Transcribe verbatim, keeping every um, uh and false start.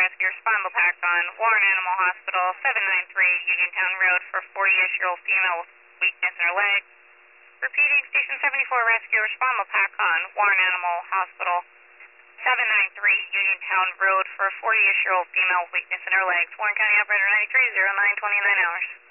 Rescue Respond Pack on Warren Animal Hospital, seven nine three Uniontown Road for forty-ish-year-old female with weakness in her leg. Repeating, Station seventy-four Rescue Respond Pack on Warren Animal Hospital, seven nine three Uniontown Road for forty-ish-year-old female with weakness in her legs. Warren County Operator ninety-three, zero nine twenty-nine hours.